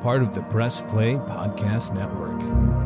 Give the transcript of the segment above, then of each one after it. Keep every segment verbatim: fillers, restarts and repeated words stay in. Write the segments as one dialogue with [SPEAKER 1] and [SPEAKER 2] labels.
[SPEAKER 1] part of the Press Play Podcast Network.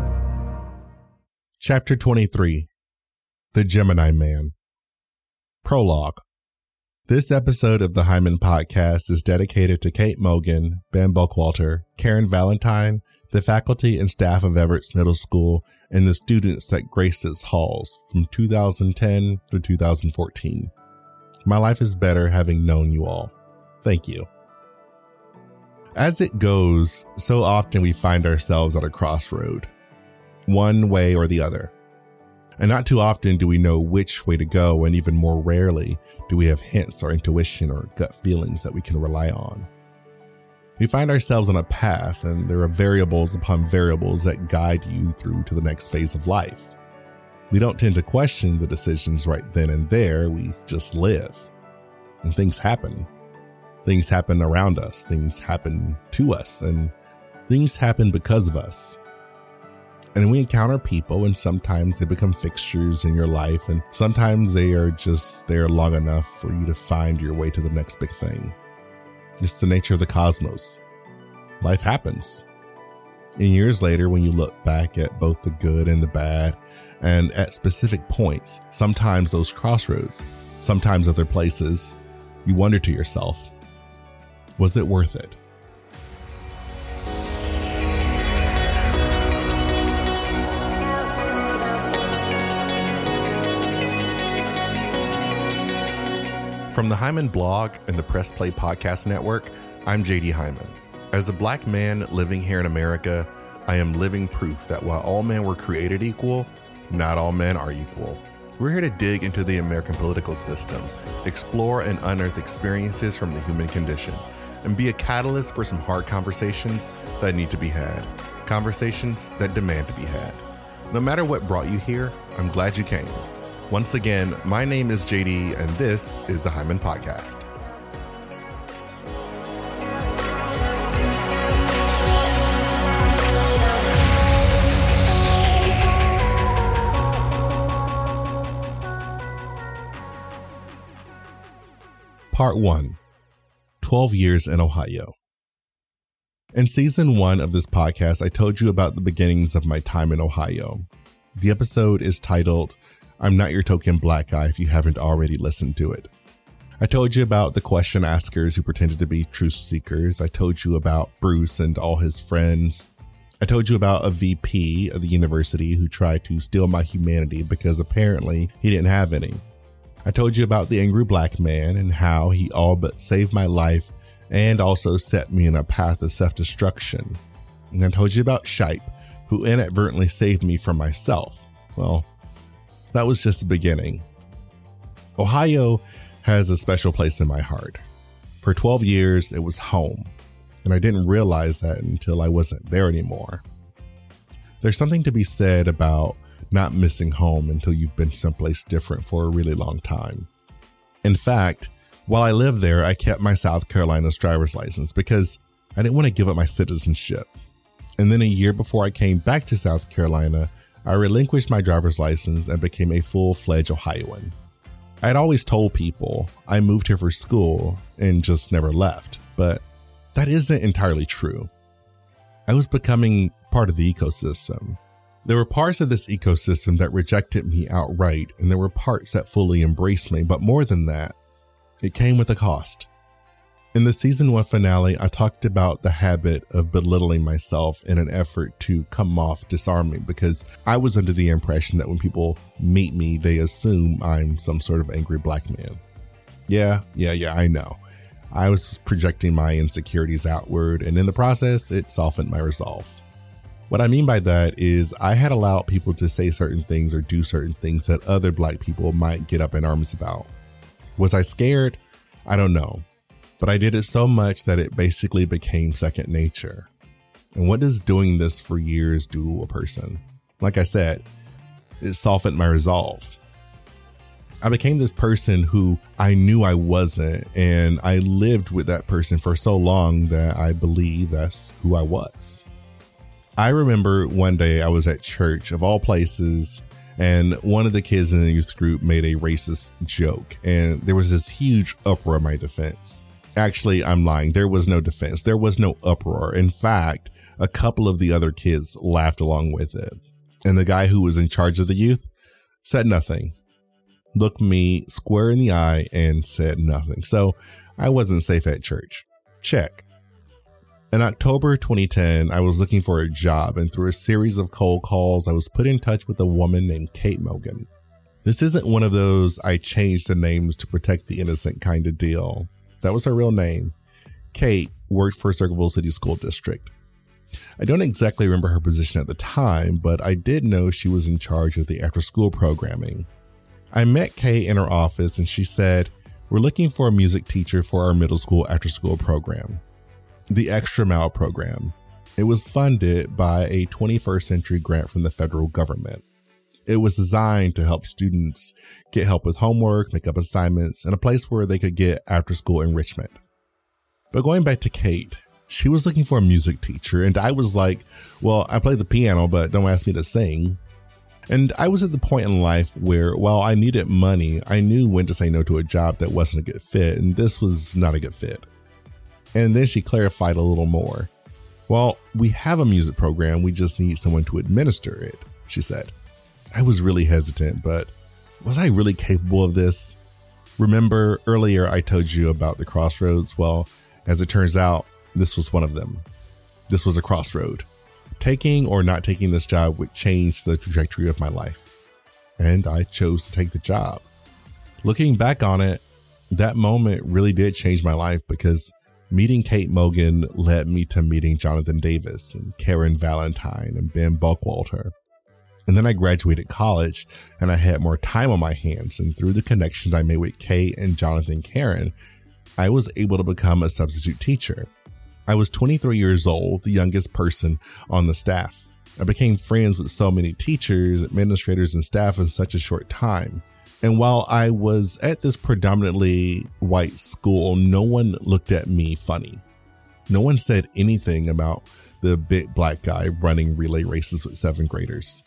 [SPEAKER 2] Chapter twenty-three, The Gemini Man. Prologue. This episode of the Hyman Podcast is dedicated to Kate Mogan, Ben Buckwalter, Karen Valentine, the faculty and staff of Everett's Middle School, and the students that graced its halls from two thousand ten through two thousand fourteen. My life is better having known you all. Thank you. As it goes, so often we find ourselves at a crossroad, one way or the other. And not too often do we know which way to go, and even more rarely do we have hints or intuition or gut feelings that we can rely on. We find ourselves on a path, and there are variables upon variables that guide you through to the next phase of life. We don't tend to question the decisions right then and there, we just live. And things happen. Things happen around us, things happen to us, and things happen because of us. And we encounter people, and sometimes they become fixtures in your life, and sometimes they are just there long enough for you to find your way to the next big thing. It's the nature of the cosmos. Life happens. And years later, when you look back at both the good and the bad, and at specific points, sometimes those crossroads, sometimes other places, you wonder to yourself, was it worth it? From the Hyman blog and the Press Play Podcast Network, I'm J D Hyman. As a Black man living here in America, I am living proof that while all men were created equal, not all men are equal. We're here to dig into the American political system, explore and unearth experiences from the human condition, and be a catalyst for some hard conversations that need to be had, conversations that demand to be had. No matter what brought you here, I'm glad you came. Once again, my name is J D, and this is the Hyman Podcast. Part one, twelve years in Ohio. In season one of this podcast, I told you about the beginnings of my time in Ohio. The episode is titled, I'm Not Your Token Black Guy, if you haven't already listened to it. I told you about the question askers who pretended to be truth seekers. I told you about Bruce and all his friends. I told you about a V P of the university who tried to steal my humanity because apparently he didn't have any. I told you about the angry black man and how he all but saved my life and also set me in a path of self-destruction. And I told you about Shipe, who inadvertently saved me from myself. Well, that was just the beginning. Ohio has a special place in my heart. For twelve years, it was home, and I didn't realize that until I wasn't there anymore. There's something to be said about not missing home until you've been someplace different for a really long time. In fact, while I lived there, I kept my South Carolina's driver's license because I didn't want to give up my citizenship. And then a year before I came back to South Carolina, I relinquished my driver's license and became a full-fledged Ohioan. I had always told people I moved here for school and just never left, but that isn't entirely true. I was becoming part of the ecosystem. There were parts of this ecosystem that rejected me outright, and there were parts that fully embraced me, but more than that, it came with a cost. In the season one finale, I talked about the habit of belittling myself in an effort to come off disarming because I was under the impression that when people meet me, they assume I'm some sort of angry black man. Yeah, yeah, yeah, I know. I was projecting my insecurities outward, and in the process, it softened my resolve. What I mean by that is I had allowed people to say certain things or do certain things that other black people might get up in arms about. Was I scared? I don't know. But I did it so much that it basically became second nature. And what does doing this for years do to a person? Like I said, it softened my resolve. I became this person who I knew I wasn't, and I lived with that person for so long that I believe that's who I was. I remember one day I was at church, of all places, and one of the kids in the youth group made a racist joke, and there was this huge uproar in my defense. Actually, I'm lying. There was no defense. There was no uproar. In fact, a couple of the other kids laughed along with it. And the guy who was in charge of the youth said nothing, looked me square in the eye and said nothing. So I wasn't safe at church. Check. In October twenty ten, I was looking for a job, and through a series of cold calls, I was put in touch with a woman named Kate Mogan. This isn't one of those I changed the names to protect the innocent kind of deal. That was her real name. Kate worked for Circleville City School District. I don't exactly remember her position at the time, but I did know she was in charge of the after-school programming. I met Kate in her office, and she said, "We're looking for a music teacher for our middle school after-school program, the Extra Mile program." It was funded by a twenty-first century grant from the federal government. It was designed to help students get help with homework, make up assignments, and a place where they could get after-school enrichment. But going back to Kate, she was looking for a music teacher, and I was like, well, I play the piano, but don't ask me to sing. And I was at the point in life where, while I needed money, I knew when to say no to a job that wasn't a good fit, and this was not a good fit. And then she clarified a little more. "Well, we have a music program, we just need someone to administer it," she said. I was really hesitant, but was I really capable of this? Remember earlier I told you about the crossroads? Well, as it turns out, this was one of them. This was a crossroad. Taking or not taking this job would change the trajectory of my life. And I chose to take the job. Looking back on it, that moment really did change my life, because meeting Kate Mogan led me to meeting Jonathan Davis and Karen Valentine and Ben Buckwalter. And then I graduated college and I had more time on my hands. And through the connections I made with Kate and Jonathan Karen, I was able to become a substitute teacher. I was twenty-three years old, the youngest person on the staff. I became friends with so many teachers, administrators, and staff in such a short time. And while I was at this predominantly white school, no one looked at me funny. No one said anything about the big black guy running relay races with seventh graders.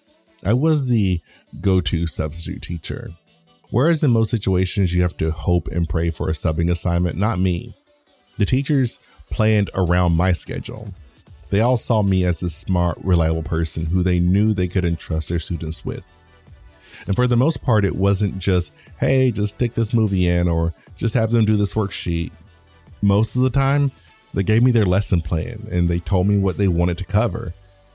[SPEAKER 2] I was the go-to substitute teacher. Whereas in most situations, you have to hope and pray for a subbing assignment, not me. The teachers planned around my schedule. They all saw me as a smart, reliable person who they knew they could entrust their students with. And for the most part, it wasn't just, hey, just stick this movie in or just have them do this worksheet. Most of the time, they gave me their lesson plan and they told me what they wanted to cover.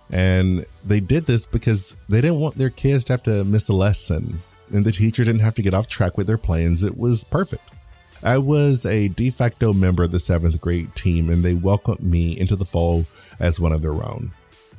[SPEAKER 2] And they did this because they didn't want their kids to have to miss a lesson, and the teacher didn't have to get off track with their plans. It was perfect. I was a de facto member of the seventh grade team, and they welcomed me into the fold as one of their own.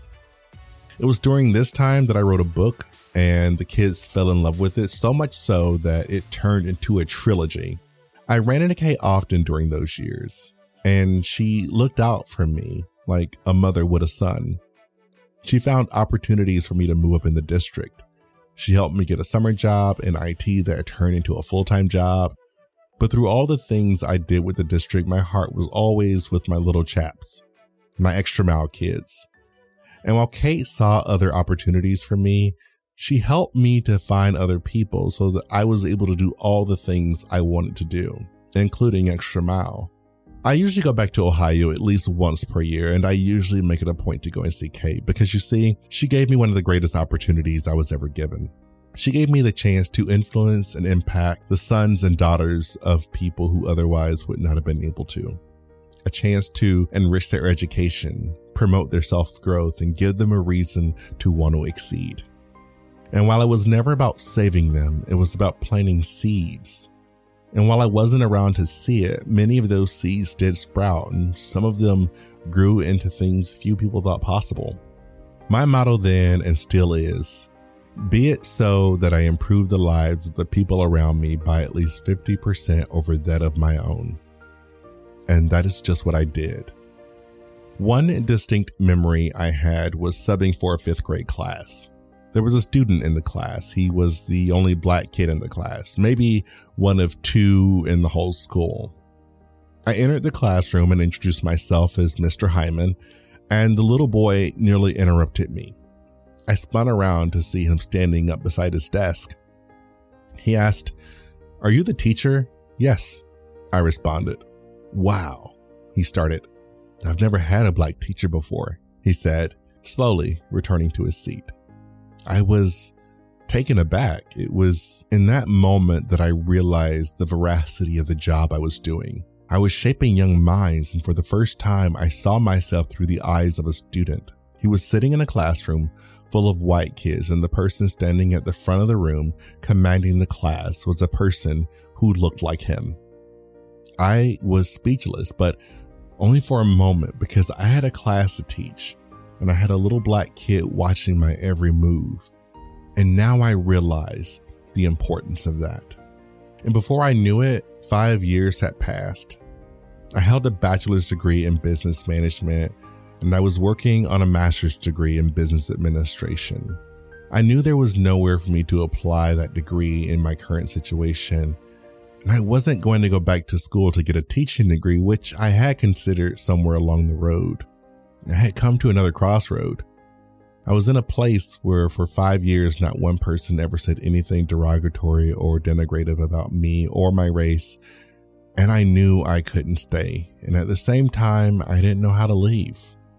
[SPEAKER 2] It was during this time that I wrote a book, and the kids fell in love with it, so much so that it turned into a trilogy. I ran into Kate often during those years, and she looked out for me like a mother would a son. She found opportunities for me to move up in the district. She helped me get a summer job in I T that turned into a full-time job. But through all the things I did with the district, my heart was always with my little chaps, my extra mile kids. And while Kate saw other opportunities for me, she helped me to find other people so that I was able to do all the things I wanted to do, including extra mile. I usually go back to Ohio at least once per year, and I usually make it a point to go and see Kate because, you see, she gave me one of the greatest opportunities I was ever given. She gave me the chance to influence and impact the sons and daughters of people who otherwise would not have been able to. A chance to enrich their education, promote their self-growth, and give them a reason to want to exceed. And while it was never about saving them, it was about planting seeds. And while I wasn't around to see it, many of those seeds did sprout, and some of them grew into things few people thought possible. My motto then and still is, be it so that I improve the lives of the people around me by at least fifty percent over that of my own. And that is just what I did. One distinct memory I had was subbing for a fifth grade class. There was a student in the class. He was the only black kid in the class, maybe one of two in the whole school. I entered the classroom and introduced myself as Mister Hyman, and the little boy nearly interrupted me. I spun around to see him standing up beside his desk. He asked, "Are you the teacher?" "Yes," I responded. Wow, he started. I've never had a black teacher before, he said, slowly returning to his seat. I was taken aback. It was in that moment that I realized the veracity of the job I was doing. I was shaping young minds, and for the first time, I saw myself through the eyes of a student. He was sitting in a classroom full of white kids, and the person standing at the front of the room commanding the class was a person who looked like him. I was speechless, but only for a moment, because I had a class to teach, and I had a little black kid watching my every move. And now I realize the importance of that. And before I knew it, five years had passed. I held a bachelor's degree in business management, and I was working on a master's degree in business administration. I knew there was nowhere for me to apply that degree in my current situation, and I wasn't going to go back to school to get a teaching degree, which I had considered somewhere along the road. I had come to another crossroad. I was in a place where for five years, not one person ever said anything derogatory or denigrative about me or my race, and I knew I couldn't stay. And at the same time, I didn't know how to leave.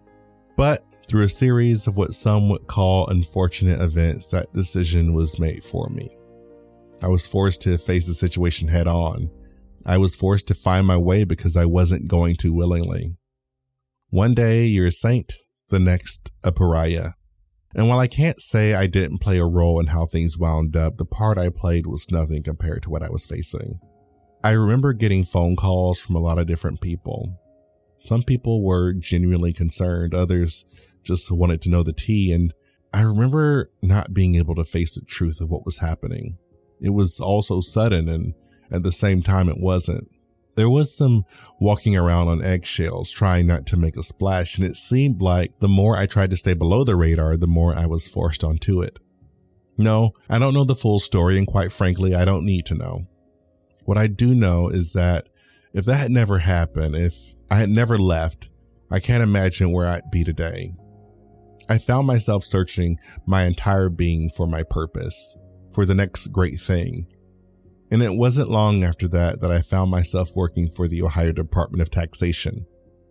[SPEAKER 2] But through a series of what some would call unfortunate events, that decision was made for me. I was forced to face the situation head on. I was forced to find my way because I wasn't going to willingly. One day you're a saint, the next a pariah. And while I can't say I didn't play a role in how things wound up, the part I played was nothing compared to what I was facing. I remember getting phone calls from a lot of different people. Some people were genuinely concerned, others just wanted to know the tea, and I remember not being able to face the truth of what was happening. It was all so sudden, and at the same time it wasn't. There was some walking around on eggshells, trying not to make a splash, and it seemed like the more I tried to stay below the radar, the more I was forced onto it. No, I don't know the full story, and quite frankly, I don't need to know. What I do know is that if that had never happened, if I had never left, I can't imagine where I'd be today. I found myself searching my entire being for my purpose, for the next great thing. And it wasn't long after that that I found myself working for the Ohio Department of Taxation.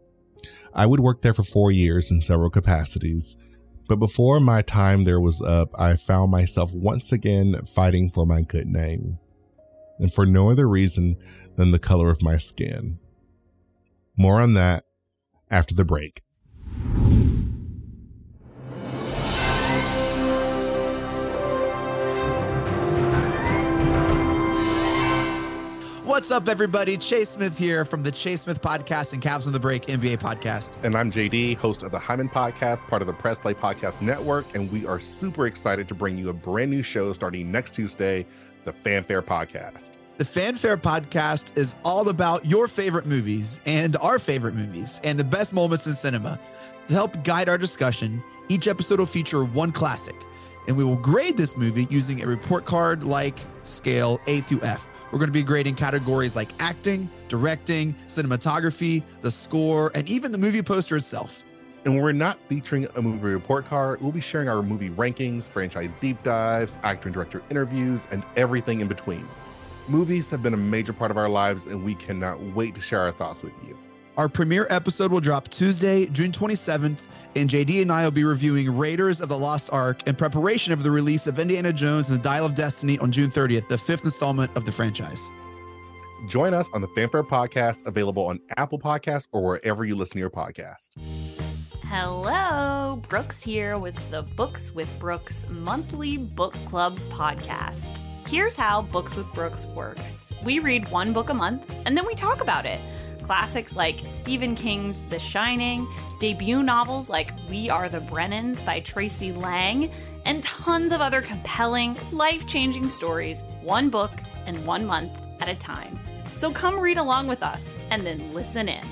[SPEAKER 2] I would work there for four years in several capacities, but before my time there was up, I found myself once again fighting for my good name, and for no other reason than the color of my skin. More on that after the break.
[SPEAKER 3] What's up, everybody? Chase Smith here from the Chase Smith Podcast and Cavs on the Break N B A Podcast.
[SPEAKER 2] And I'm J D, host of the Hyman Podcast, part of the Press Play Podcast Network, and we are super excited to bring you a brand new show starting next Tuesday, the Fanfare Podcast.
[SPEAKER 3] The Fanfare Podcast is all about your favorite movies and our favorite movies and the best moments in cinema. To help guide our discussion, each episode will feature one classic, and we will grade this movie using a report card-like scale A through F. We're going to be grading categories like acting, directing, cinematography, the score, and even the movie poster itself.
[SPEAKER 2] And when we're not featuring a movie report card, we'll be sharing our movie rankings, franchise deep dives, actor and director interviews, and everything in between. Movies have been a major part of our lives, and we cannot wait to share our thoughts with you.
[SPEAKER 3] Our premiere episode will drop Tuesday, June twenty-seventh, and J D and I will be reviewing Raiders of the Lost Ark in preparation of the release of Indiana Jones and the Dial of Destiny on June thirtieth, the fifth installment of the franchise.
[SPEAKER 2] Join us on the Fanfare Podcast, available on Apple Podcasts or wherever you listen to your podcast.
[SPEAKER 4] Hello, Brooks here with the Books with Brooks monthly book club podcast. Here's how Books with Brooks works. We read one book a month, and then we talk about it. Classics like Stephen King's The Shining, debut novels like We Are the Brennans by Tracy Lang, and tons of other compelling, life-changing stories, one book and one month at a time. So come read along with us and then listen in.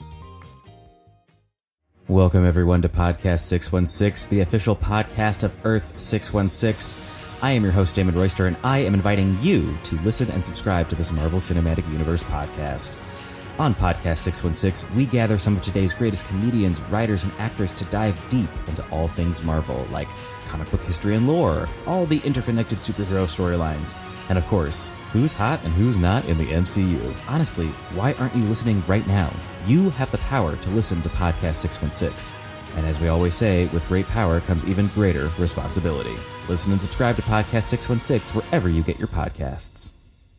[SPEAKER 5] Welcome everyone to Podcast six one six, the official podcast of Earth six one six. I am your host, Damon Royster, and I am inviting you to listen and subscribe to this Marvel Cinematic Universe podcast. On Podcast six one six, we gather some of today's greatest comedians, writers, and actors to dive deep into all things Marvel, like comic book history and lore, all the interconnected superhero storylines, and of course, who's hot and who's not in the M C U. Honestly, why aren't you listening right now? You have the power to listen to Podcast six one six. And as we always say, with great power comes even greater responsibility. Listen and subscribe to Podcast six one six wherever you get your podcasts.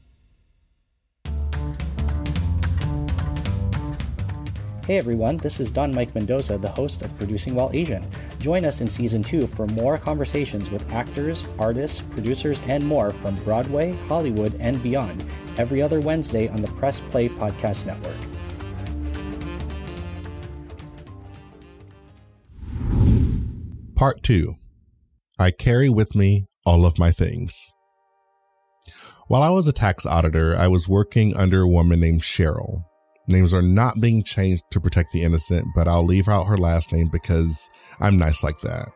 [SPEAKER 6] Hey everyone, this is Don Mike Mendoza, the host of Producing While Asian. Join us in Season two for more conversations with actors, artists, producers, and more from Broadway, Hollywood, and beyond, every other Wednesday on the Press Play Podcast Network.
[SPEAKER 2] Part two. I carry with me all of my things. While I was a tax auditor, I was working under a woman named Cheryl. Names are not being changed to protect the innocent, but I'll leave out her last name because I'm nice like that.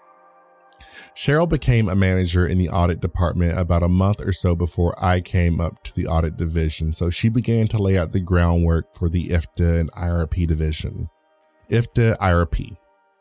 [SPEAKER 2] Cheryl became a manager in the audit department about a month or so before I came up to the audit division, so she began to lay out the groundwork for the I F T A and I R P division. I F T A, I R P.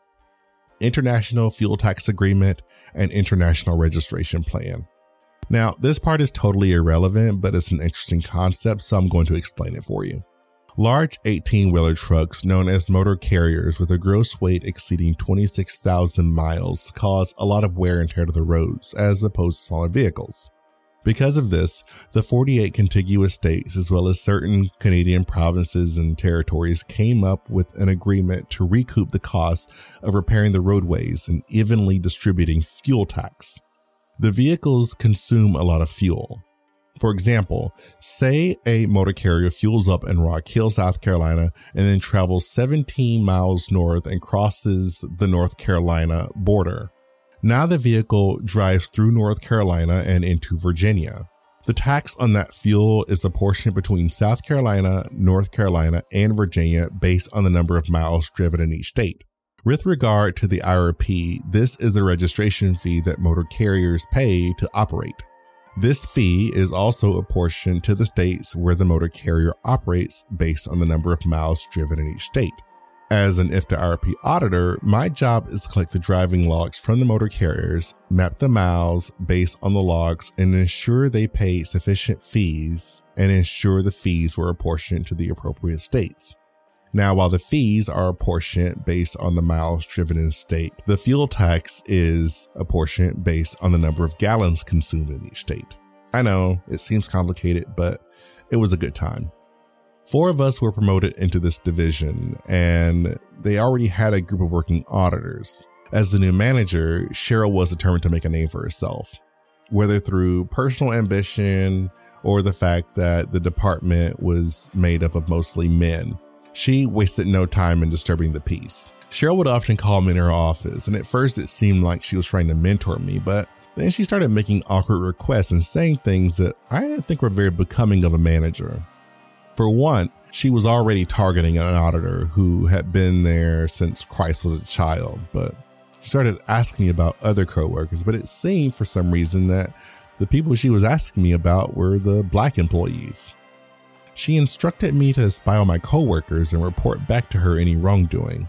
[SPEAKER 2] International Fuel Tax Agreement and International Registration Plan. Now, this part is totally irrelevant, but it's an interesting concept, so I'm going to explain it for you. Large eighteen-wheeler trucks, known as motor carriers with a gross weight exceeding twenty-six thousand miles, cause a lot of wear and tear to the roads, as opposed to smaller vehicles. Because of this, the forty-eight contiguous states, as well as certain Canadian provinces and territories, came up with an agreement to recoup the cost of repairing the roadways and evenly distributing fuel tax. The vehicles consume a lot of fuel. For example, say a motor carrier fuels up in Rock Hill, South Carolina, and then travels seventeen miles north and crosses the North Carolina border. Now the vehicle drives through North Carolina and into Virginia. The tax on that fuel is apportioned between South Carolina, North Carolina, and Virginia based on the number of miles driven in each state. With regard to the I R P, this is a registration fee that motor carriers pay to operate. This fee is also apportioned to the states where the motor carrier operates based on the number of miles driven in each state. As an I F T A I R P auditor, my job is to collect the driving logs from the motor carriers, map the miles based on the logs, and ensure they pay sufficient fees and ensure the fees were apportioned to the appropriate states. Now, while the fees are apportioned based on the miles driven in a state, the fuel tax is apportioned based on the number of gallons consumed in each state. I know it seems complicated, but it was a good time. Four of us were promoted into this division, and they already had a group of working auditors. As the new manager, Cheryl was determined to make a name for herself, whether through personal ambition or the fact that the department was made up of mostly men. She wasted no time in disturbing the peace. Cheryl would often call me in her office, and at first it seemed like she was trying to mentor me, but then she started making awkward requests and saying things that I didn't think were very becoming of a manager. For one, she was already targeting an auditor who had been there since Christ was a child, but she started asking me about other coworkers, but it seemed for some reason that the people she was asking me about were the black employees. She instructed me to spy on my coworkers and report back to her any wrongdoing.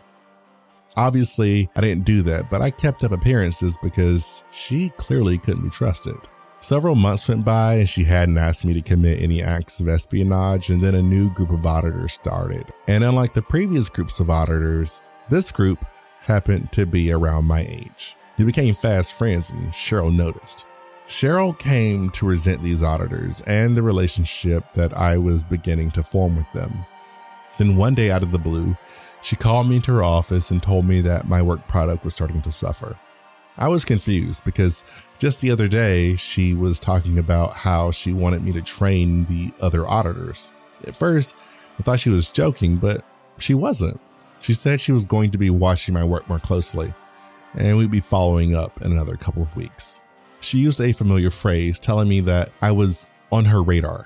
[SPEAKER 2] Obviously, I didn't do that, but I kept up appearances because she clearly couldn't be trusted. Several months went by and she hadn't asked me to commit any acts of espionage, and then a new group of auditors started. And unlike the previous groups of auditors, this group happened to be around my age. We became fast friends and Cheryl noticed. Cheryl came to resent these auditors and the relationship that I was beginning to form with them. Then one day out of the blue, she called me into her office and told me that my work product was starting to suffer. I was confused because just the other day she was talking about how she wanted me to train the other auditors. At first, I thought she was joking, but she wasn't. She said she was going to be watching my work more closely, and we'd be following up in another couple of weeks. She used a familiar phrase telling me that I was on her radar.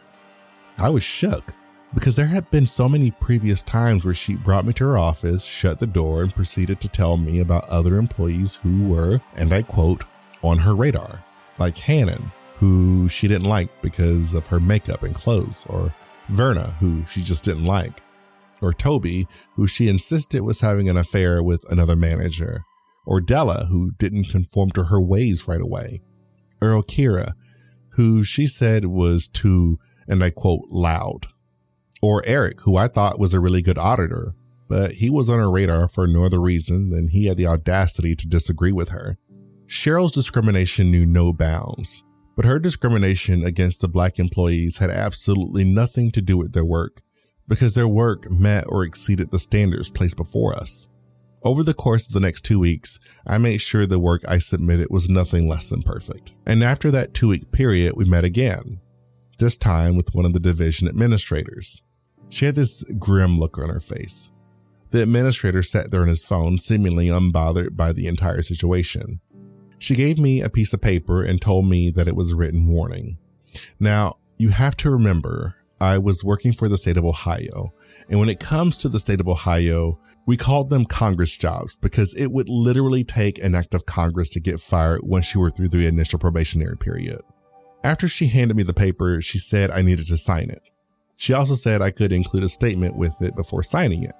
[SPEAKER 2] I was shook because there had been so many previous times where she brought me to her office, shut the door, and proceeded to tell me about other employees who were, and I quote, on her radar, like Hannon, who she didn't like because of her makeup and clothes, or Verna, who she just didn't like. or Toby, who she insisted was having an affair with another manager, or Della, who didn't conform to her ways right away, or Kira, who she said was too, and I quote, loud, or Eric, who I thought was a really good auditor, but he was on her radar for no other reason than he had the audacity to disagree with her. Cheryl's discrimination knew no bounds, but her discrimination against the Black employees had absolutely nothing to do with their work, because their work met or exceeded the standards placed before us. Over the course of the next two weeks, I made sure the work I submitted was nothing less than perfect. And after that two-week period, we met again, this time with one of the division administrators. She had this grim look on her face. The administrator sat there on his phone, seemingly unbothered by the entire situation. She gave me a piece of paper and told me that it was a written warning. Now, you have to remember, I was working for the state of Ohio, and when it comes to the state of Ohio, we called them Congress jobs because it would literally take an act of Congress to get fired once you were through the initial probationary period. After she handed me the paper, she said I needed to sign it. She also said I could include a statement with it before signing it.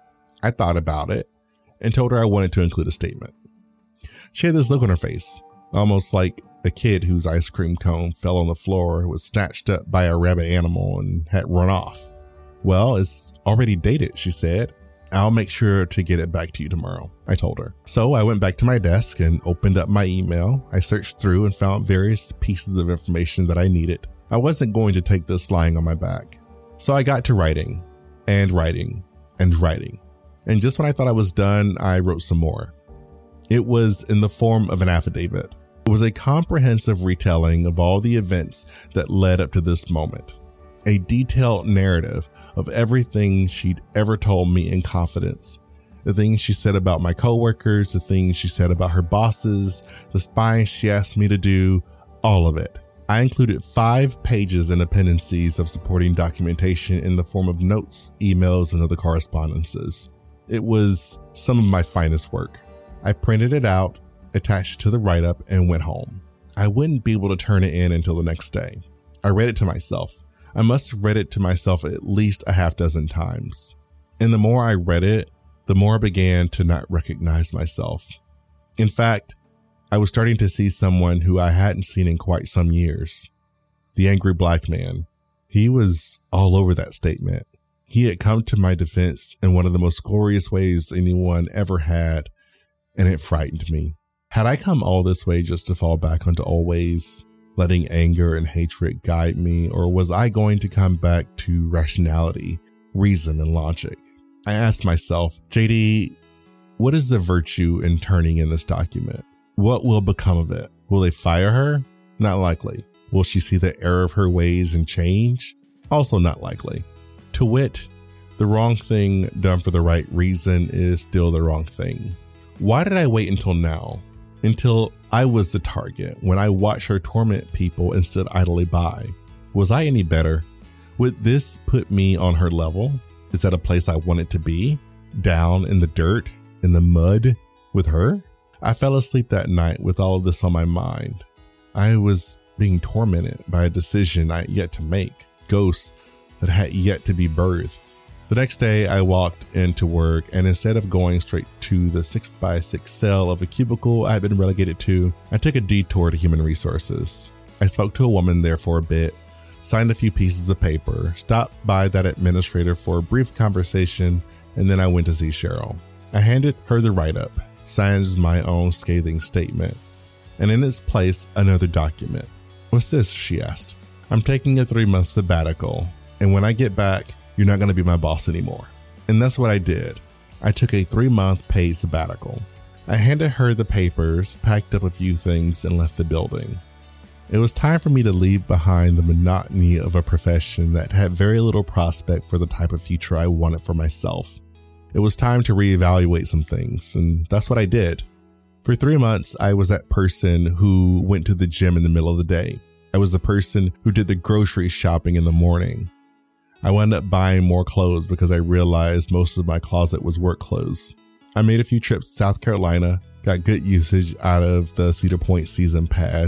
[SPEAKER 2] I thought about it and told her I wanted to include a statement. She had this look on her face, almost like a kid whose ice cream cone fell on the floor, was snatched up by a rabid animal, and had run off. Well, it's already dated, she said. I'll make sure to get it back to you tomorrow, I told her. So I went back to my desk and opened up my email. I searched through and found various pieces of information that I needed. I wasn't going to take this lying on my back. So I got to writing and writing and writing. And just when I thought I was done, I wrote some more. It was in the form of an affidavit. It was a comprehensive retelling of all the events that led up to this moment. A detailed narrative of everything she'd ever told me in confidence. The things she said about my coworkers, the things she said about her bosses, the spying she asked me to do, all of it. I included five pages and appendices of supporting documentation in the form of notes, emails, and other correspondences. It was some of my finest work. I printed it out, attached it to the write-up, and went home. I wouldn't be able to turn it in until the next day. I read it to myself. I must have read it to myself at least a half dozen times. And the more I read it, the more I began to not recognize myself. In fact, I was starting to see someone who I hadn't seen in quite some years. The angry Black man. He was all over that statement. He had come to my defense in one of the most glorious ways anyone ever had, and it frightened me. Had I come all this way just to fall back onto old ways, letting anger and hatred guide me, or was I going to come back to rationality, reason, and logic? I asked myself, J D, what is the virtue in turning in this document? What will become of it? Will they fire her? Not likely. Will she see the error of her ways and change? Also not likely. To wit, the wrong thing done for the right reason is still the wrong thing. Why did I wait until now? Until I was the target, when I watched her torment people and stood idly by. Was I any better? Would this put me on her level? Is that a place I wanted to be? Down in the dirt, in the mud, with her? I fell asleep that night with all of this on my mind. I was being tormented by a decision I had yet to make, ghosts that had yet to be birthed. The next day, I walked into work, and instead of going straight to the six by six cell of a cubicle I had been relegated to, I took a detour to human resources. I spoke to a woman there for a bit, signed a few pieces of paper, stopped by that administrator for a brief conversation, and then I went to see Cheryl. I handed her the write-up, signed my own scathing statement, and in its place, another document. What's this? She asked. I'm taking a three-month sabbatical, and when I get back, you're not going to be my boss anymore. And that's what I did. I took a three-month paid sabbatical. I handed her the papers, packed up a few things, and left the building. It was time for me to leave behind the monotony of a profession that had very little prospect for the type of future I wanted for myself. It was time to reevaluate some things, and that's what I did. For three months, I was that person who went to the gym in the middle of the day. I was the person who did the grocery shopping in the morning. I wound up buying more clothes because I realized most of my closet was work clothes. I made a few trips to South Carolina, got good usage out of the Cedar Point season pass,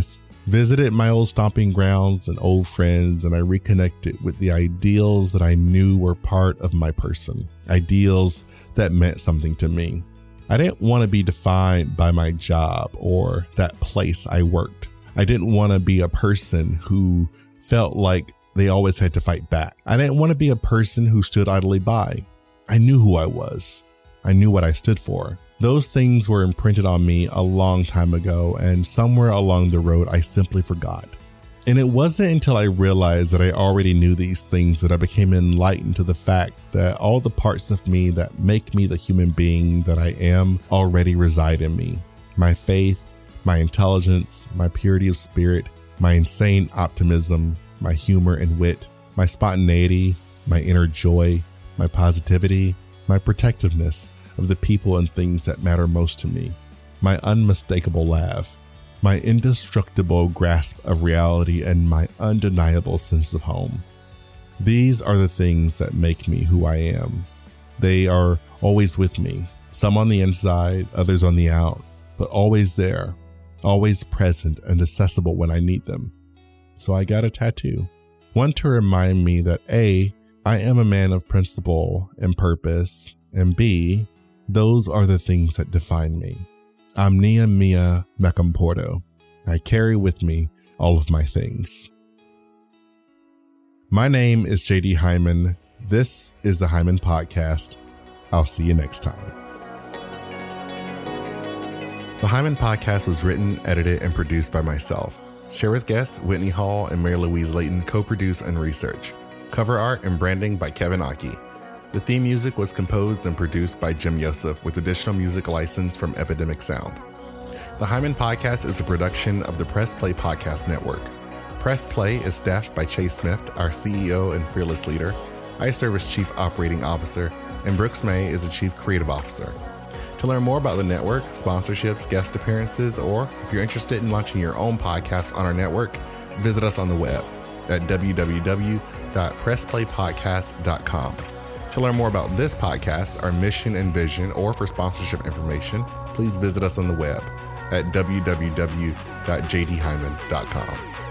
[SPEAKER 2] visited my old stomping grounds and old friends, and I reconnected with the ideals that I knew were part of my person, ideals that meant something to me. I didn't want to be defined by my job or that place I worked. I didn't want to be a person who felt like they always had to fight back. I didn't want to be a person who stood idly by. I knew who I was. I knew what I stood for. Those things were imprinted on me a long time ago, and somewhere along the road, I simply forgot. And it wasn't until I realized that I already knew these things that I became enlightened to the fact that all the parts of me that make me the human being that I am already reside in me. My faith, my intelligence, my purity of spirit, my insane optimism, my humor and wit, my spontaneity, my inner joy, my positivity, my protectiveness of the people and things that matter most to me, my unmistakable laugh, my indestructible grasp of reality, and my undeniable sense of home. These are the things that make me who I am. They are always with me, some on the inside, others on the out, but always there, always present and accessible when I need them. So I got a tattoo. One to remind me that A, I am a man of principle and purpose, and B, those are the things that define me. I'm Nehemiah Mechamporto. I carry with me all of my things. My name is J D Hyman. This is the Hyman Podcast. I'll see you next time. The Hyman Podcast was written, edited, and produced by myself. Share with guests Whitney Hall and Mary Louise Layton co-produce and research. Cover art and branding by Kevin Aki. The theme music was composed and produced by Jim Yosef with additional music license from Epidemic Sound. The Hyman Podcast is a production of the Press Play Podcast Network. Press Play is staffed by Chase Smith, our C E O and fearless leader. I serve as Chief Operating Officer, and Brooks May is the Chief Creative Officer. To learn more about the network, sponsorships, guest appearances, or if you're interested in launching your own podcast on our network, visit us on the web at w w w dot press play podcast dot com. To learn more about this podcast, our mission and vision, or for sponsorship information, please visit us on the web at w w w dot j d hyman dot com.